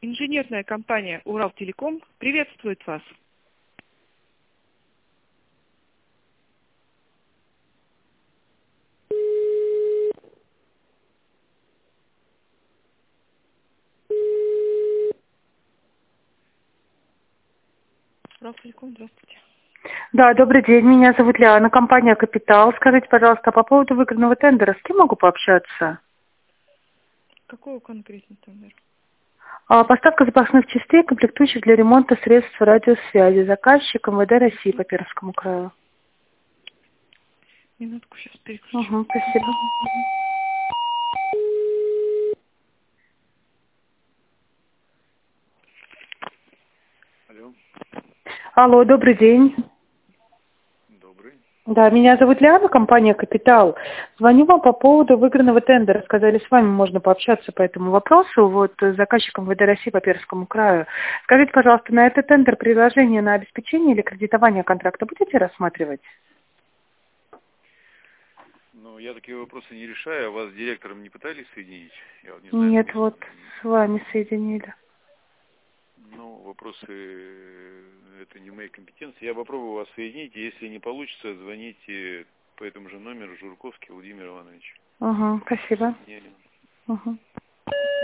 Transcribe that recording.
Инженерная компания «Уралтелеком» приветствует вас. Уралтелеком, здравствуйте. Да, добрый день, меня зовут Лиана, компания «Капитал». Скажите, пожалуйста, по поводу выигранного тендера, с кем могу пообщаться? Какого конкретно тендера? Поставка запасных частей, комплектующих для ремонта средств радиосвязи. Заказчик МВД России по Пермскому краю. Минутку, сейчас переключу. Угу, спасибо. Алло, Алло, добрый день. добрый. Да, меня зовут Лиана, компания «Капитал». Звоню вам по поводу выигранного тендера. Сказали, с вами можно пообщаться по этому вопросу. Вот заказчик МВД России по Пермскому краю. Скажите, пожалуйста, на этот тендер предложение на обеспечение или кредитование контракта будете рассматривать? Ну, я такие вопросы не решаю, а вас с директором не пытались соединить? Я вот не знаю. Нет, вот с вами соединили. Ну, вопросы это не моей компетенции. Я попробую вас соединить, и если не получится, звоните по этому же номеру Журковский Владимир Иванович. Угу, спасибо. Не- Угу.